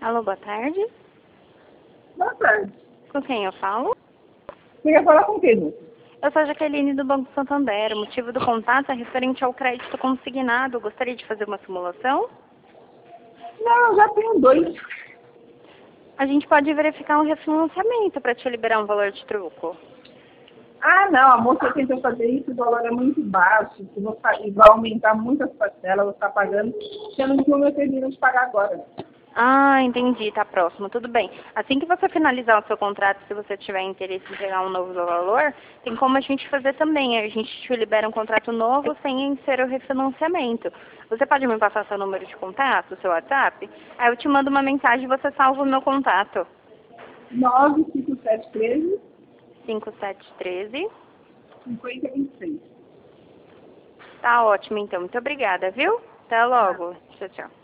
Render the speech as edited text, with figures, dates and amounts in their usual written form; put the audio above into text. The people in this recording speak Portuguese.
Alô, boa tarde. Boa tarde. Com quem eu falo? Você quer falar com quem, moça? Eu sou a Jaqueline do Banco Santander. O motivo do contato é referente ao crédito consignado. Gostaria de fazer uma simulação? Não, eu já tenho 2. A gente pode verificar um refinanciamento para te liberar um valor de truco. Ah, não, a moça tentou fazer isso, o valor é muito baixo, que vai aumentar muitas parcelas, eu vou estar pagando, sendo que o meu termino de pagar agora. Ah, entendi. Tá próximo. Tudo bem. Assim que você finalizar o seu contrato, se você tiver interesse em pegar um novo valor, tem como a gente fazer também. A gente te libera um contrato novo sem ser o refinanciamento. Você pode me passar seu número de contato, seu WhatsApp? Aí eu te mando uma mensagem e você salva o meu contato. 95713 5713. 5026. Tá ótimo, então. Muito obrigada, viu? Até logo. Tchau, tchau.